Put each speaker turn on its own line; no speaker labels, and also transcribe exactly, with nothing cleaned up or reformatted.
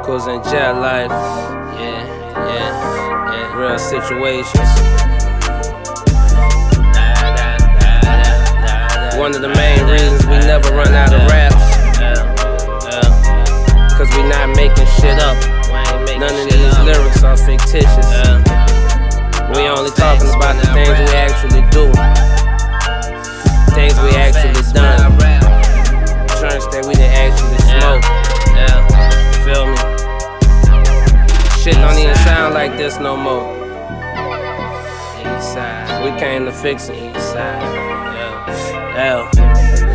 Chronicles and Jet Life. Yeah, yeah, yeah. Real situations. One of the main reasons we never run out of raps. Cause we not making shit up. None of these lyrics are fictitious. We only talking about the things we actually do. Things we actually done. Joints that we done actually smoke. Feel me? Shit don't even sound like this no more. We came to fix it. L.